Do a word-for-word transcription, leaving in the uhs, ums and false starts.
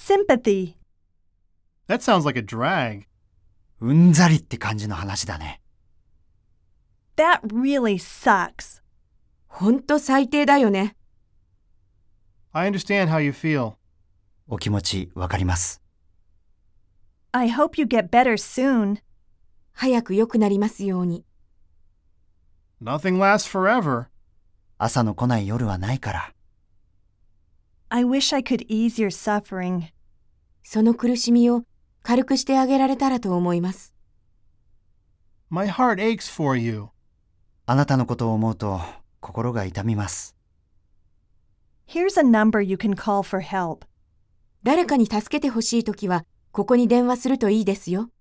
sympathy. That sounds like a drag. うんざりって感じの話だね。 That really sucks. ほんと最低だよね。 I understand how you feel. お気持ちわかります。 I hope you get better soon. 早く良くなりますように。 Nothing lasts forever. 朝の来ない夜はないから。 I wish I could ease your suffering. その苦しみを軽くしてあげられたらと思います。 My heart aches for you. あなたのことを思うと心が痛みます。 Here's a number you can call for help. 誰かに助けてほしいときは、ここに電話するといいですよ。